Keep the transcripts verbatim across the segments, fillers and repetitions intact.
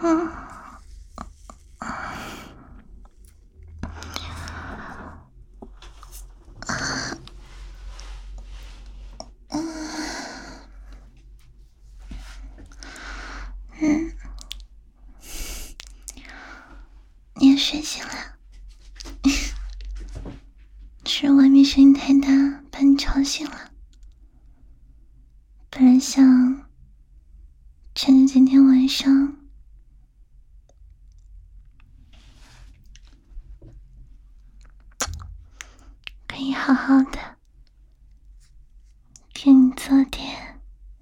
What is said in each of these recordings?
嗯，嗯，你也睡醒了？是外面声音太大，把你吵醒了。本来想趁着今天晚上可以好好的跟你做点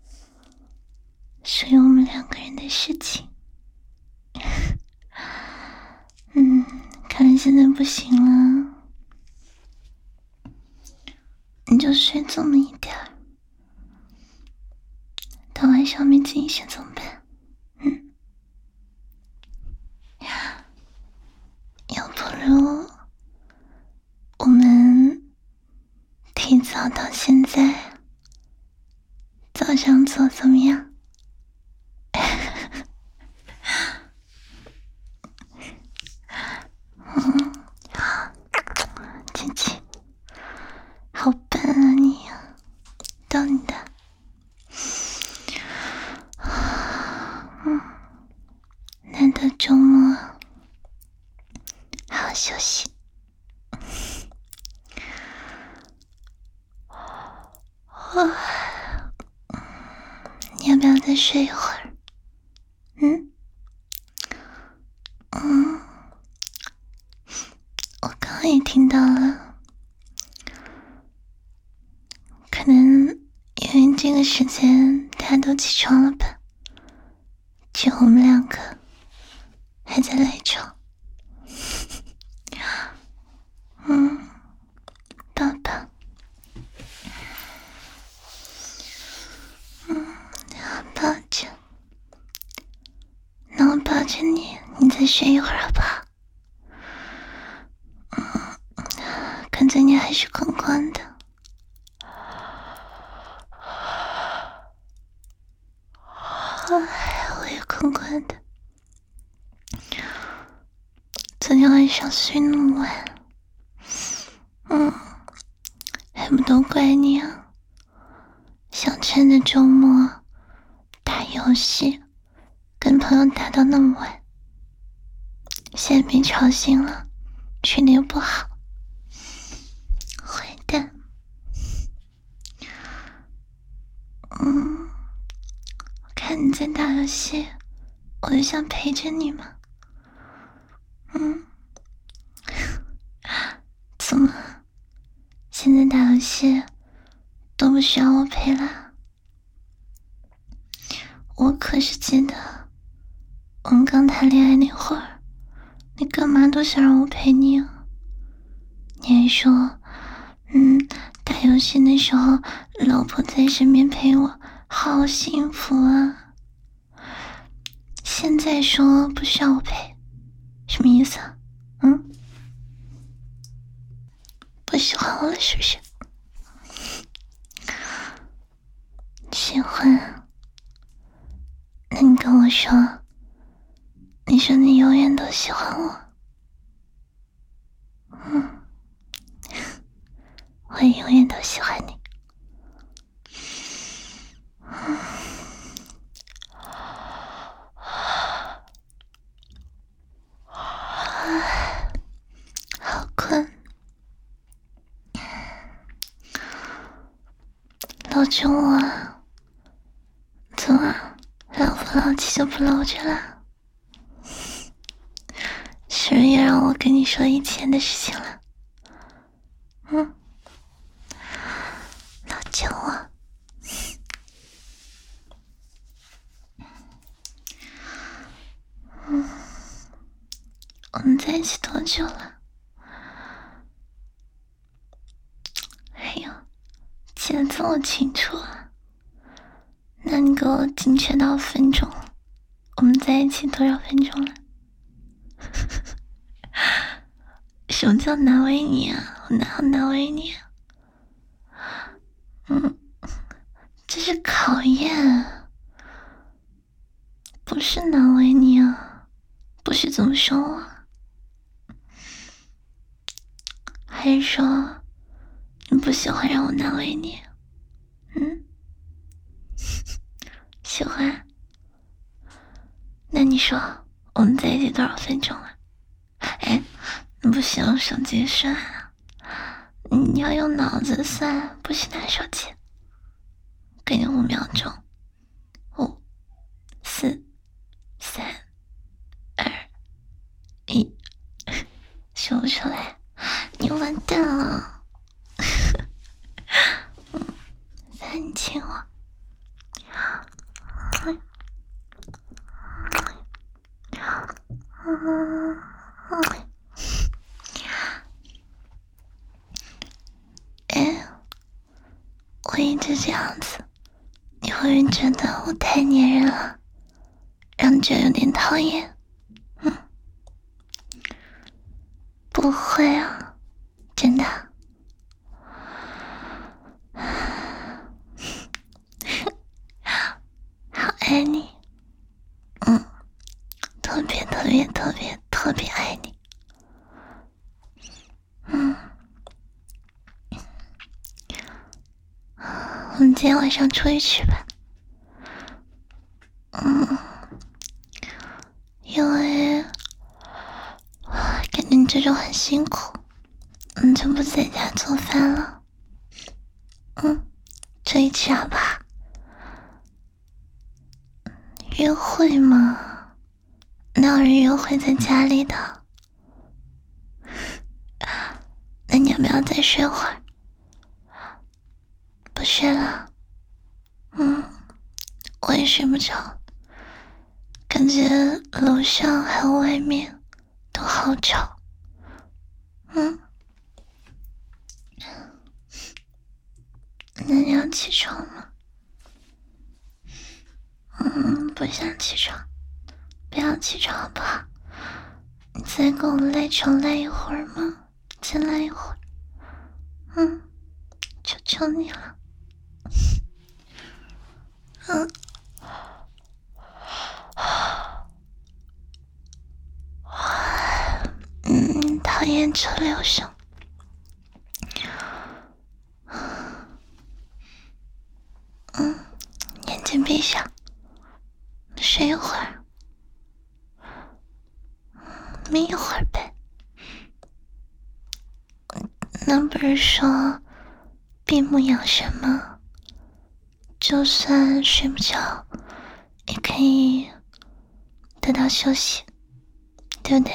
属于我们两个人的事情。嗯，看来现在不行了，你就睡这么一点儿，到晚上没惊醒怎么办？嗯，要不如我们提早到现在早上做怎么样？嗯，琪琪，好笨啊你啊，逗你的。嗯，难得周末，好好休息。哦，你要不要再睡一会儿？嗯嗯，我刚刚也听到了，可能因为这个时间大家都起床了吧，只有我们两个还在赖床。嗯，抱抱。嗯，抱着，那我抱着你，你再睡一会儿好不好？嗯，看在你还是困困的。哎，我也困困的。昨天晚上睡那么晚，嗯，还不都怪你啊！想趁着周末打游戏，跟朋友打到那么晚，现在被吵醒了，睡得又不好，坏蛋。嗯，我看你在打游戏，我就想陪着你嘛。嗯，怎么现在打游戏都不需要我陪了？我可是记得我们刚谈恋爱那会儿，你干嘛都想让我陪你啊？你还说，嗯，打游戏那时候老婆在身边陪我，好幸福啊。现在说不需要我陪，什么意思啊？嗯，不喜欢我了是不是？喜欢啊，那你跟我说，你说你永远都喜欢我。嗯，我也永远都喜欢你。嗯，好困，搂着我啊，怎么老夫老妻就不搂着了？是不是也让我跟你说以前的事情了？嗯，搂着我。嗯，我们在一起多久了？哎呦，记得这么清楚啊！那你给我精确到分钟，我们在一起多少分钟了？什么叫难为你啊？我哪有难为你啊？嗯，这是考验，不是难为你啊。 怎么说我？还是说你不喜欢让我难为你？嗯，喜欢。那你说我们在一起多少分钟了？哎，你不行，手机算啊，你要用脑子算，不许拿手机。给你五秒钟，五、四、三、二、一，说不出来，你完蛋了。再你亲我。哎，我一直这样子，你会不会觉得我太粘人了，让你觉得有点讨厌？嗯，不会啊，真的。好爱你，嗯，特别特别特别特别爱你。嗯，我们今天晚上出去吃吧。嗯，因为感觉你这种很辛苦，你就不在家做饭了。嗯，这一起好吧？约会嘛，哪有人约会在家里的？那你要不要再睡会儿？不睡了？嗯，我也睡不着，感觉楼上还有外面都好吵。嗯，那你要起床吗？嗯，不想起床，不要起床好不好？你再给我赖床赖一会儿嘛，再赖一会儿。嗯，求求你了。嗯，嗯，讨厌车流声。嗯，眼睛闭上，睡一会儿，眯一会儿呗。那不是说闭目养神吗？就算睡不着，也可以得到休息，对不对？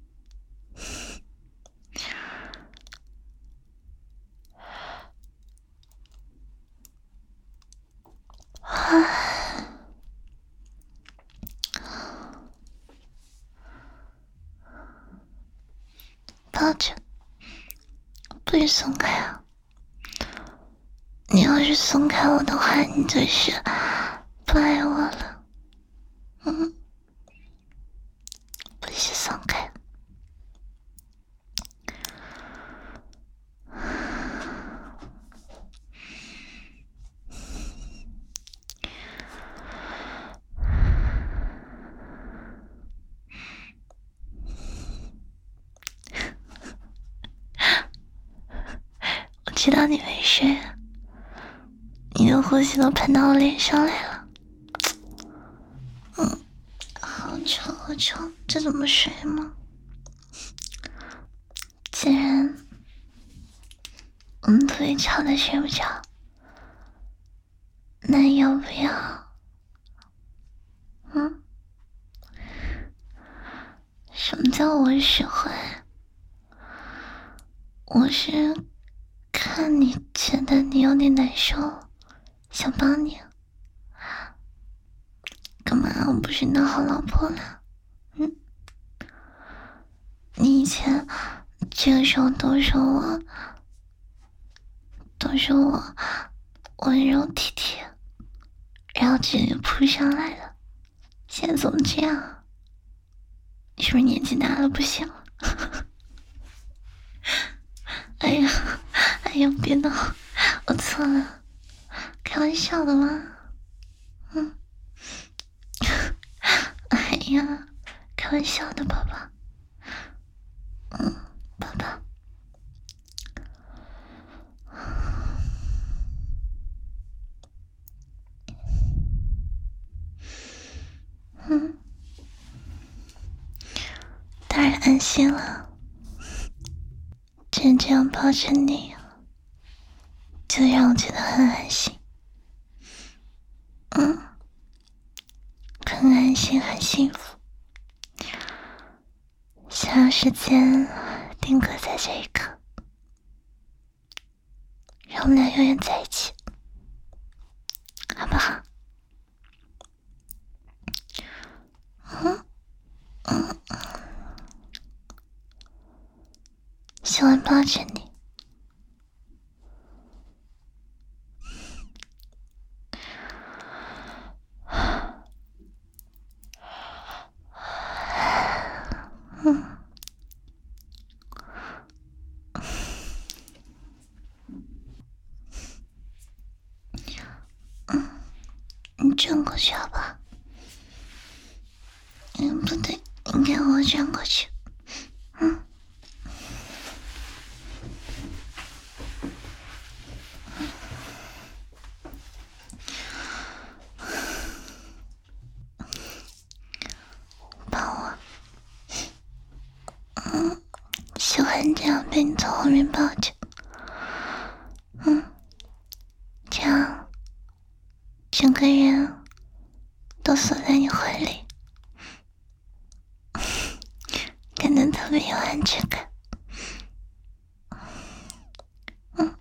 抱着，不许松开啊！你要是松开我的话，你就是不爱我了。嗯，不许松开。我知道你没睡，你的呼吸都喷到我脸上来了。嗯，好吵好吵，这怎么睡吗？既然我们特别吵的睡不着，那要不要？嗯？什么叫我使唤？我是看你觉得你有点难受，想帮你。干嘛？我不是你的好老婆了？嗯？你以前这个时候都说我，都说我温柔体贴，然后直接扑上来了。现在怎么这样？你是不是年纪大了不行了？哎呀，哎呀，别闹，我错了，开玩笑的嘛。嗯，哎呀， 开玩笑的，宝宝。嗯，宝宝。嗯，当然安心了。就这样抱着你，就让我觉得很安心。嗯，很安心，很幸福。想要时间定格在这一刻，让我们俩永远在一起，好不好？嗯嗯，喜欢抱着你。嗯。嗯，你转过去好不好？嗯，不对，应该我转过去。嗯。抱我。嗯，喜欢这样被你从后面抱着。嗯，这样整个人都锁在你怀里，感觉特别有安全感。嗯，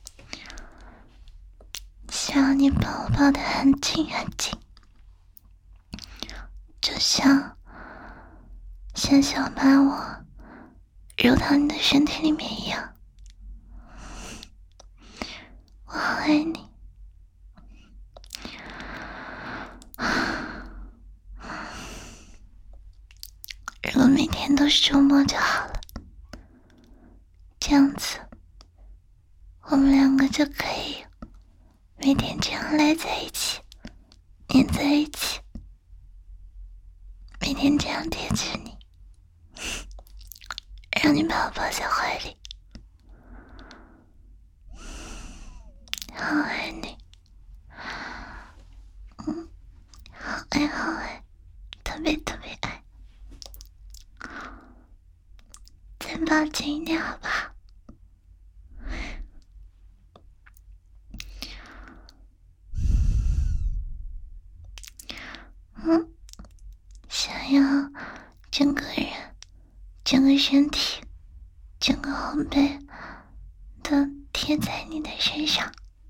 希望你把我抱得很紧很紧，就像像想把我揉到你的身体里面一样。我好爱你。如果每天都是周末就好了，这样子我们两个就可以每天这样赖在一起，黏在一起，每天这样贴着你，让你把我抱在怀里。好爱你。嗯，好爱好爱，特别特别爱。再抱紧一点好不好？嗯，想要整个人、整个身体、整个后背都贴在你的身上，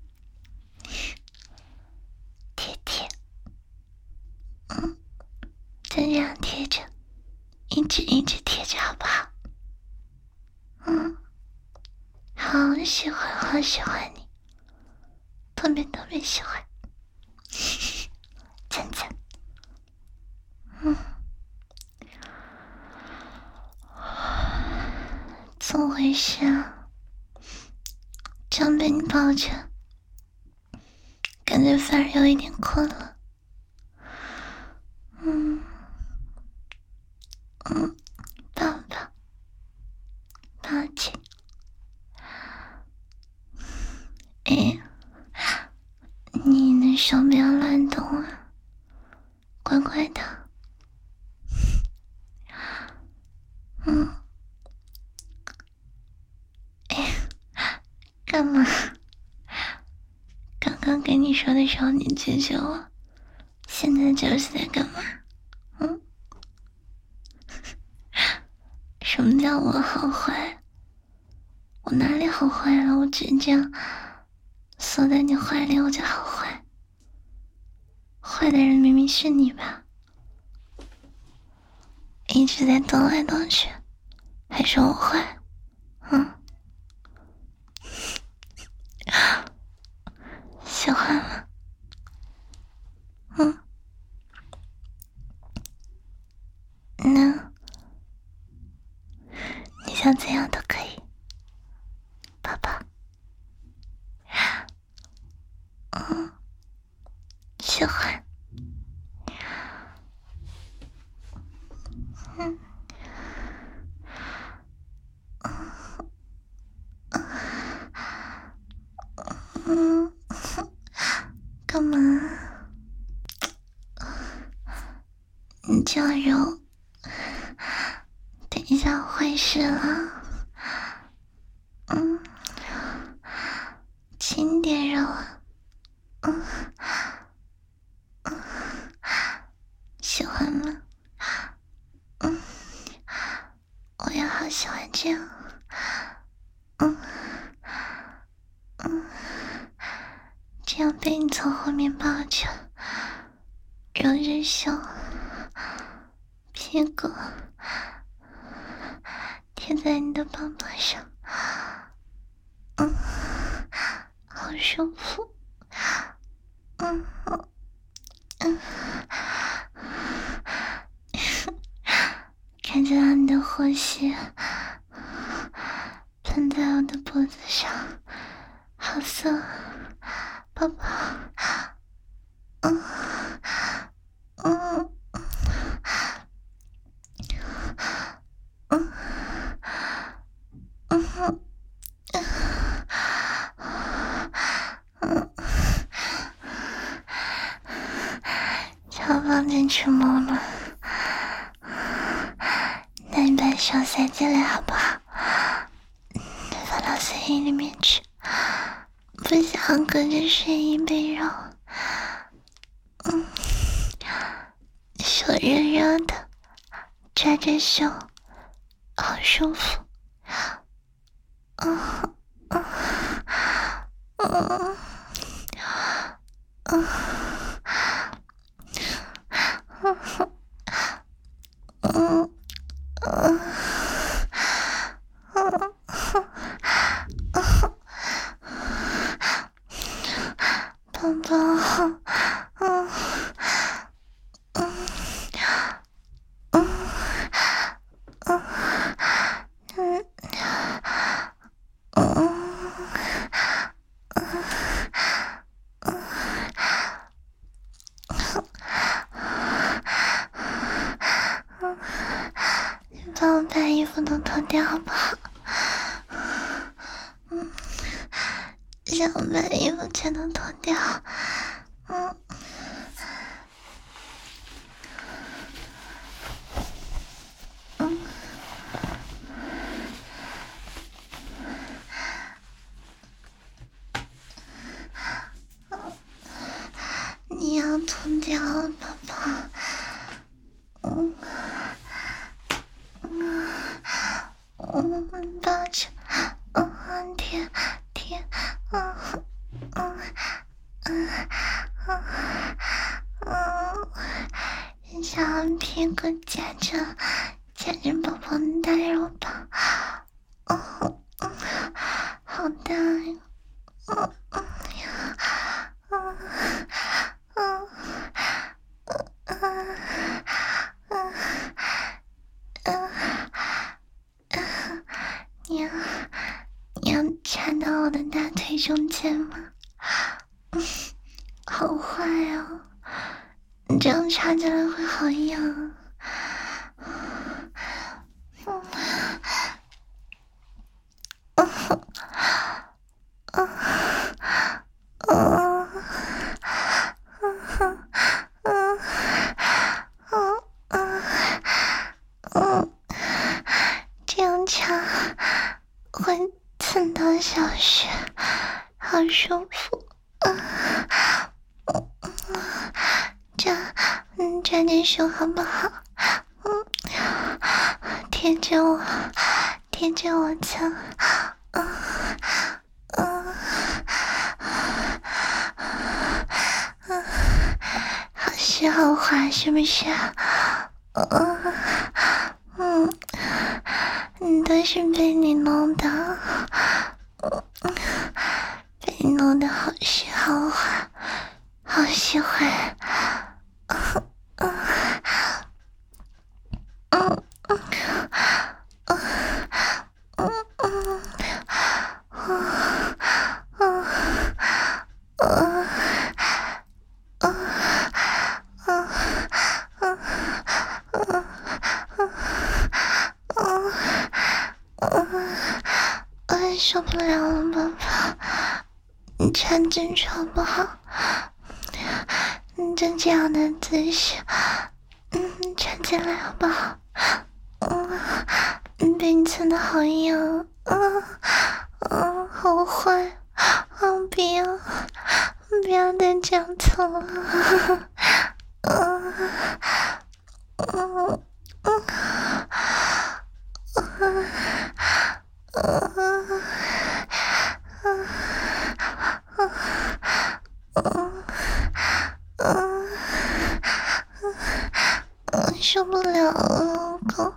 贴贴。嗯，就这样贴着，一直一直贴着好不好？嗯，好喜欢好喜欢你，特别特别喜欢。真的。嗯，怎么回事啊？这样被你抱着，感觉反而有一点困了。嗯嗯，抱抱，抱紧。哎，你的手不要乱动啊，乖乖的。嗯，哎，干嘛？刚刚跟你说的时候你拒绝我，现在这是在干嘛？嗯，什么叫我好坏？我哪里好坏了？我只这样缩在你怀里，我就好坏？坏的人明明是你吧？一直在动来动去，还说我坏？嗯，喜欢吗？嗯，那你想怎样都可以，宝宝。嗯，喜欢。 嗯，嗯，干嘛？你这样揉，等一下坏事了。嗯，轻点揉啊。嗯，嗯，喜欢吗？嗯，我也好喜欢这样。嗯，嗯，这样被你从后面抱着，揉着胸、屁股，贴在你的宝宝上，嗯，好舒服。嗯嗯，看见了你的呼吸喷在我的脖子上，好色，宝宝。嗯嗯嗯嗯嗯，想放进去摸了，那你把手塞进来好不好？放到睡衣里面去，不想隔着睡衣被揉。嗯，手热热的，抓着手，好舒服。嗯嗯嗯嗯嗯嗯宝宝，嗯嗯嗯嗯嗯你帮我把衣服都脱掉好不好？嗯，让我把衣服全都脱掉。嗯。嗯，你要脱掉，宝宝。嗯嗯嗯，抱着，嗯，舔舔，嗯嗯嗯嗯嗯，让屁股夹着夹着宝宝的大肉棒，嗯嗯，好大呀，嗯嗯嗯嗯嗯嗯嗯嗯。你要你要插到我的大腿中间吗？嗯，好坏哦，你这样插进来会好痒。嗯嗯嗯嗯嗯嗯嗯嗯，这样插会蹭到小穴，好舒服。嗯嗯嗯，这嗯抓点手好不好？嗯，贴着我，贴着我蹭。嗯嗯嗯，好湿好滑是不是？嗯嗯，嗯，都是被你弄的。嗯，被你弄得好湿好滑，好喜欢。嗯嗯嗯嗯嗯嗯嗯嗯嗯嗯嗯受不了了，宝宝，你站进去好不好？你就这样的姿势，嗯，站进来好不好？嗯，被你蹭的好痒，嗯嗯，好坏，好不要，不要再这样蹭了，嗯嗯嗯嗯嗯。受不了了，老公！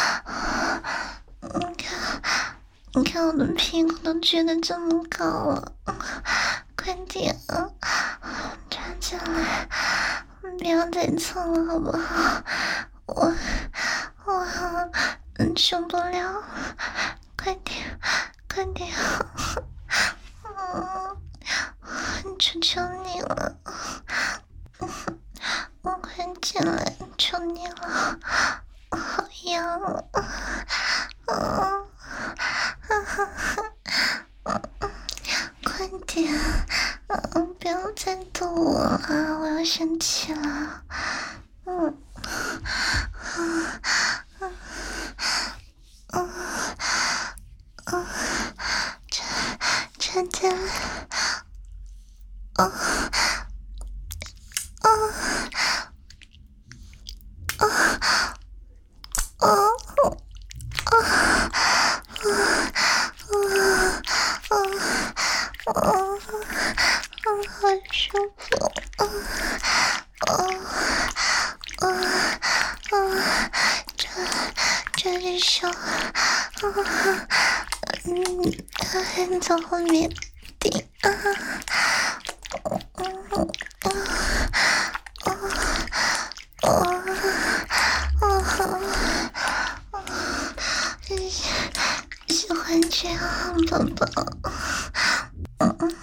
你看，你看我的屁股都撅得这么高了，快点啊，站起来！不要再蹭了，好不好？我我受不了，快点，快点！嗯，求求你了！我快进来，求你了，好痒啊！嗯，快点，嗯，不要再逗我了，我要生气了。嗯，嗯，嗯，嗯，嗯，这这进来，嗯。好舒服，嗯嗯嗯嗯，这这只手，嗯嗯，从后面顶，啊，嗯嗯嗯嗯嗯，喜欢这样，宝宝，嗯嗯。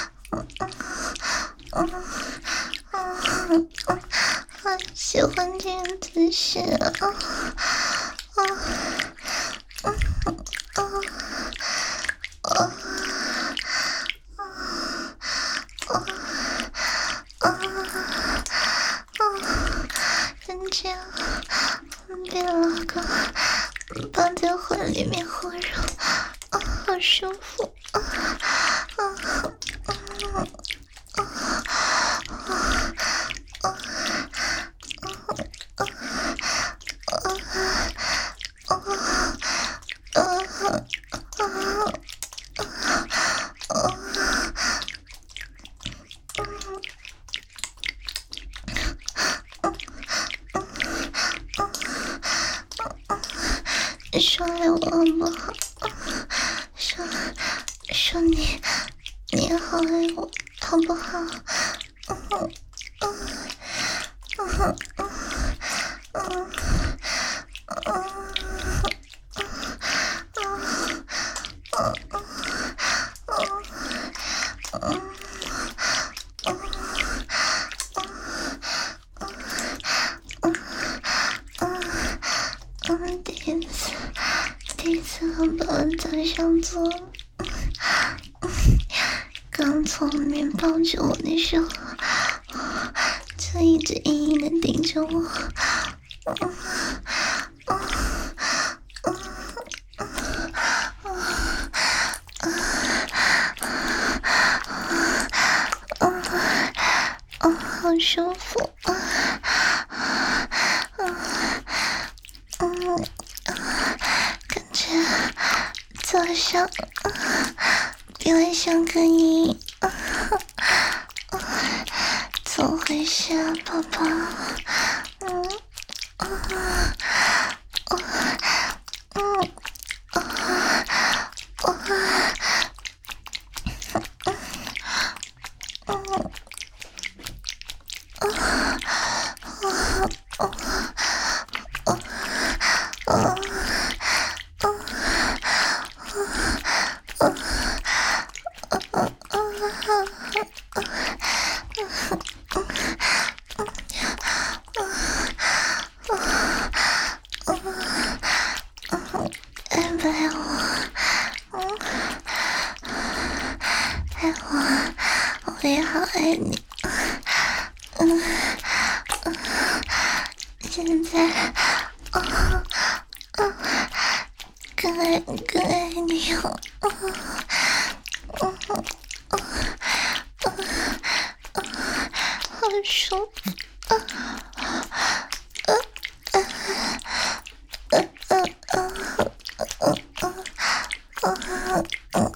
嗯嗯嗯，喜欢这个姿势啊！啊啊啊啊啊啊！人家被老公抱在怀里面呼揉，啊，好舒服啊啊啊！说来我好不好？说说你，你也好爱我，好不好？嗯嗯嗯嗯嗯嗯，第一次，第一次和宝宝早上做，刚从里面抱着我的时候，就一直硬硬的盯着我。好舒服啊！嗯嗯，感觉早上比晚上更硬，怎么回事啊，宝宝？嗯嗯嗯嗯嗯哎，不要我，嗯。 也好爱你。嗯嗯，现在，啊啊，更爱更爱你了。嗯嗯嗯嗯嗯，好舒服。啊啊啊啊啊啊啊啊！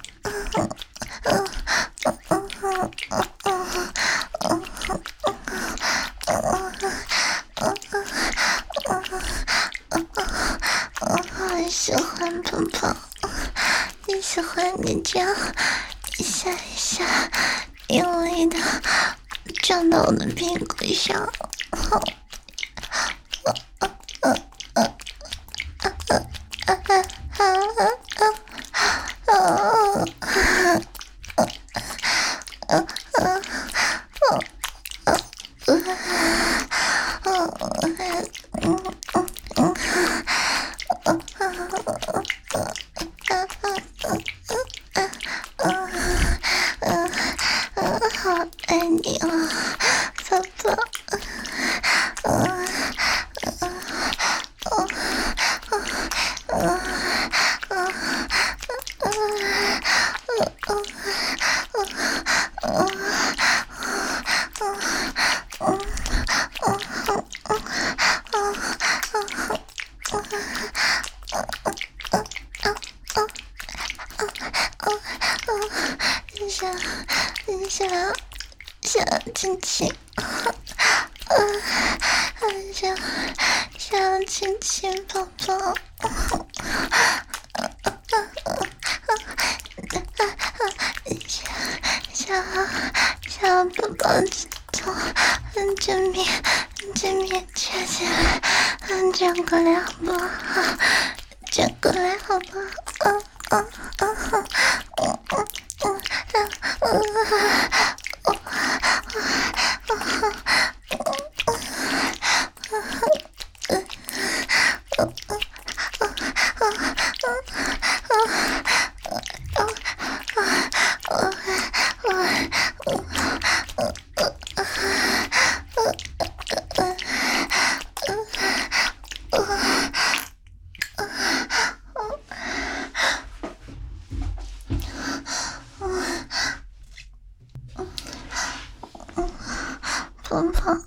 我喜欢胖胖，也喜欢你这样一下一下用力的撞到我的屁股上。好爱你啊，宝宝！想想想亲亲，想想亲亲宝宝，想想想宝宝从正面正面站起来，转过来好不好？转过来好不好？嗯嗯嗯嗯嗯嗯。胖胖，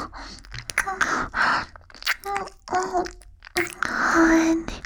好爱你，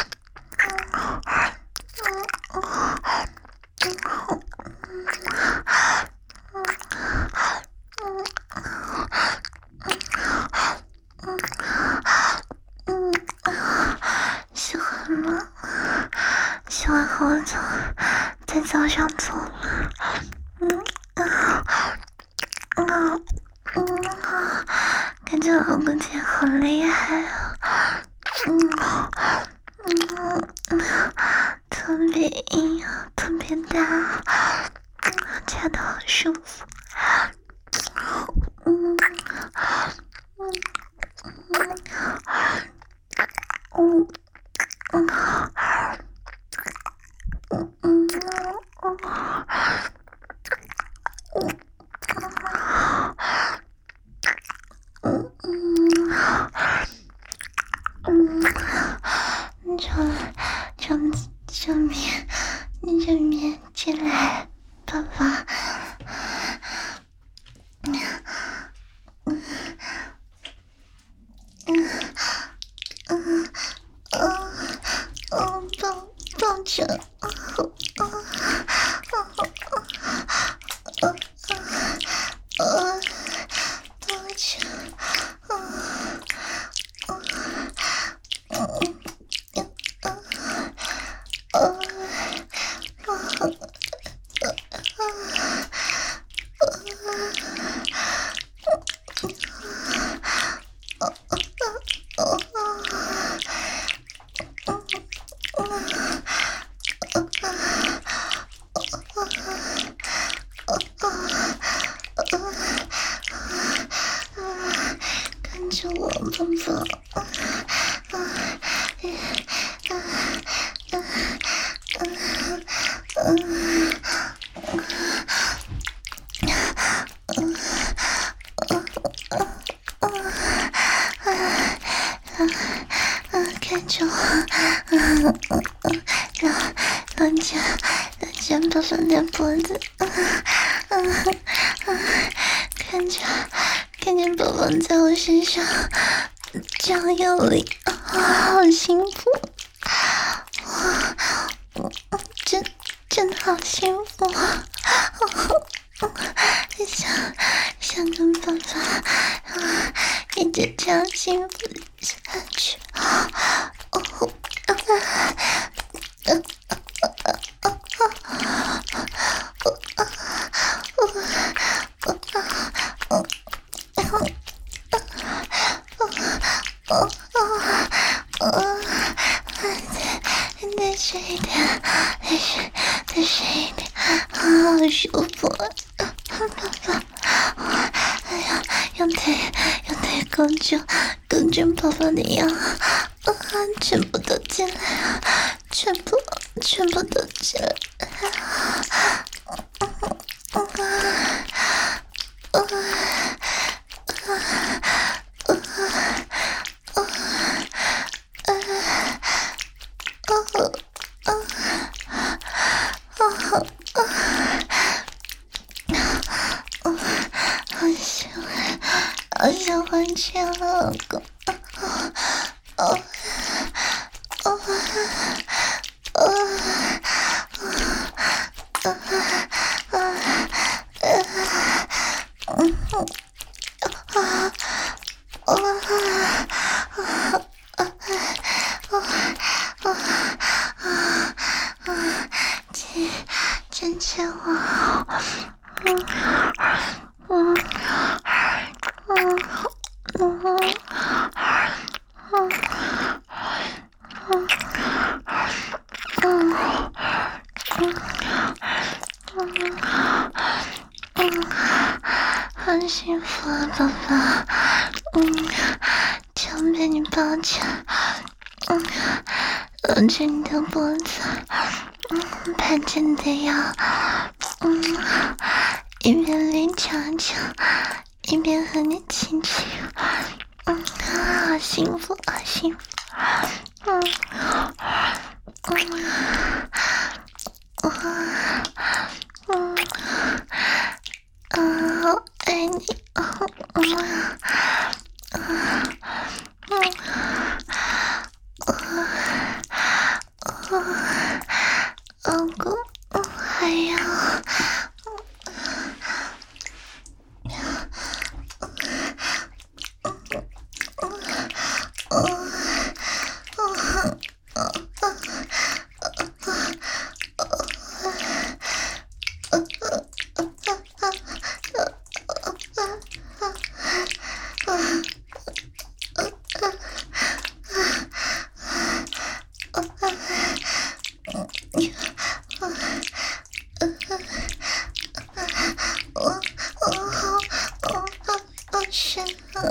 喜欢吗？喜欢和我走，在早上走吗？嗯啊啊。嗯，感觉老公姐好厉害啊！嗯嗯嗯，特别硬，特别大，掐得好舒服。嗯嗯嗯嗯嗯嗯嗯嗯嗯。嗯，从从正面正面进来，爸爸。嗯嗯嗯嗯嗯嗯，抱抱着，嗯嗯嗯嗯嗯，抱着，嗯嗯嗯嗯嗯。 啊，看着我，嗯嗯嗯，让让家让家宝宝的脖子，嗯嗯嗯，看着看着宝宝在我身上这样用力，啊，好幸福，哇，真真的好幸福啊！想想跟爸爸啊一直这样幸福下去。哦，再睡一点，再睡，再睡一点，好舒服。爸爸，哎呀，用腿用腿勾住勾住宝宝的腰，啊，全部都进来啊，全部全部都进来，啊啊啊啊好喜欢，好喜欢这样的老公，哦哦哦亲亲我，嗯嗯嗯嗯好幸福啊，宝宝！嗯，想被你抱起来，嗯，搂着你的脖子，嗯，拍着你的腰，嗯，一边练长长，一边和你亲亲，嗯，好幸福，好幸福，嗯，嗯，我，嗯。啊，好爱你！啊，嗯，啊，嗯，啊，啊，老公，嗯，还要，深了，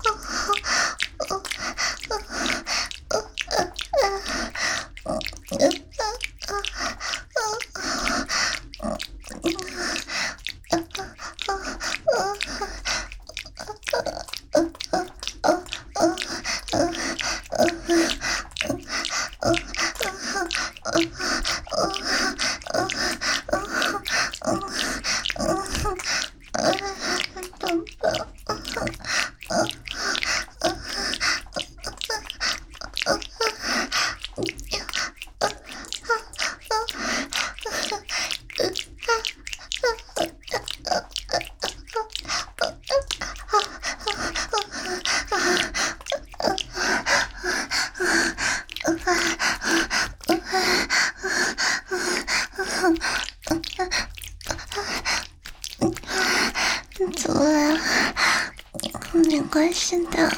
怎么了？没关系的，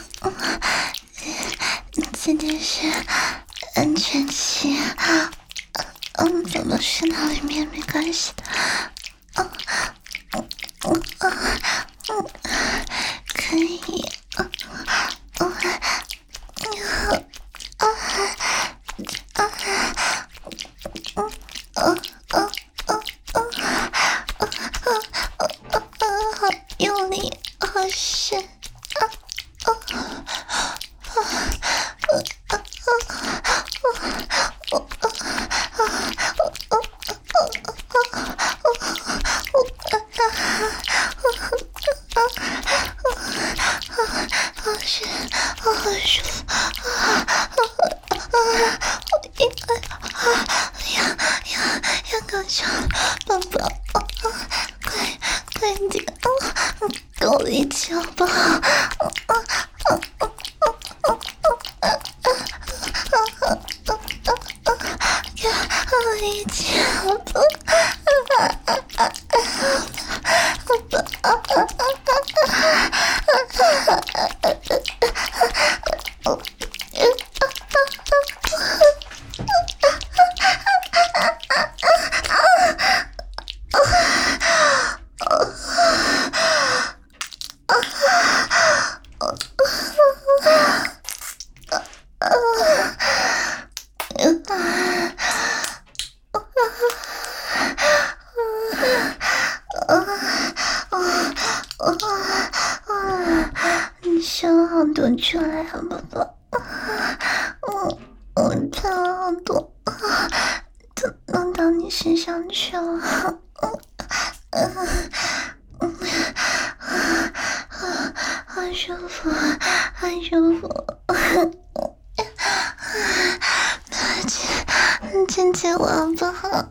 今天是安全期，嗯，宝宝睡到里面没关系的，嗯嗯嗯嗯，可以，嗯嗯嗯嗯嗯嗯嗯好用力，好深，啊啊啊！ 应该要要要高潮，宝宝，快快点，给我力气好不好？给我力气好不好？你生好多出来啊，宝宝！我我喷好多，都弄到你身上去了。好舒服，好舒服！亲亲亲我好不好？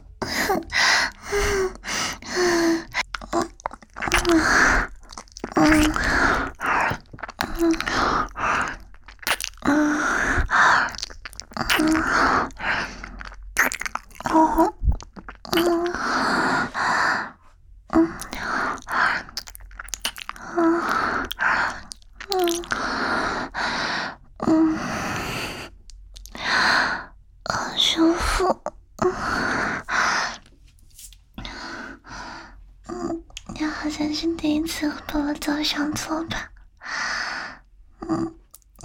好舒服。嗯，你好像是第一次和我早上做吧？嗯，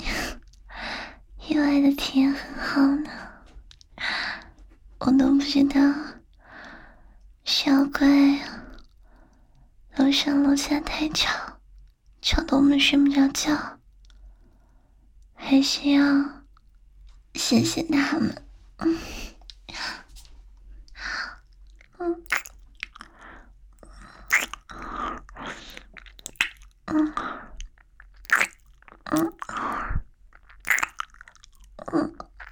意外的体验很好呢。我都不知道小乖楼上楼下太吵，吵得我们睡不着觉，还是要谢谢他们。嗯嗯嗯嗯嗯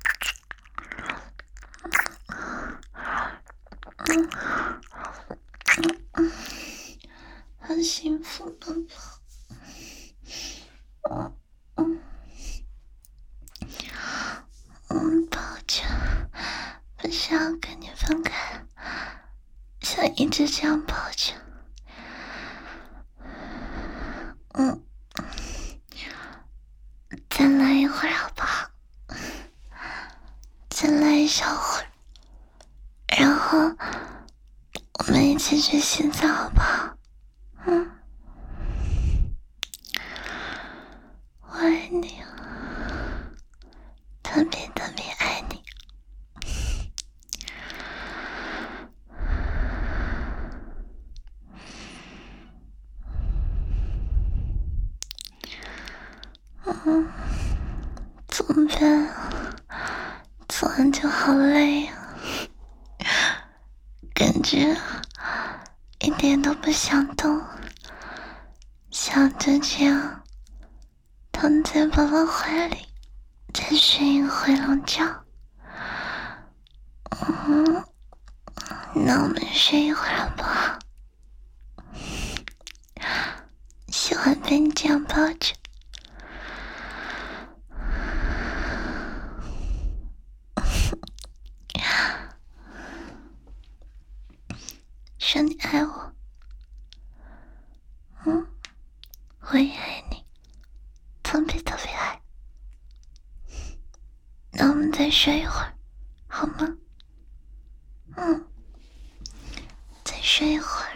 嗯嗯，好幸福，宝宝。嗯嗯嗯，抱着，不想要跟你分开，想一直这样抱着。嗯，再来一会儿好不好？再来一小会儿，然后我们一起去洗澡好不好？嗯，我爱你，特别特别爱你。嗯，怎么办？做完就好累啊，感觉一点都不想动，想着这样躺在宝宝怀里再睡一回笼觉。嗯，那我们睡一会儿好不好？喜欢被你这样抱着。说你爱我，嗯，我也爱你，特别特别爱。那我们再睡一会儿，好吗？嗯，再睡一会儿。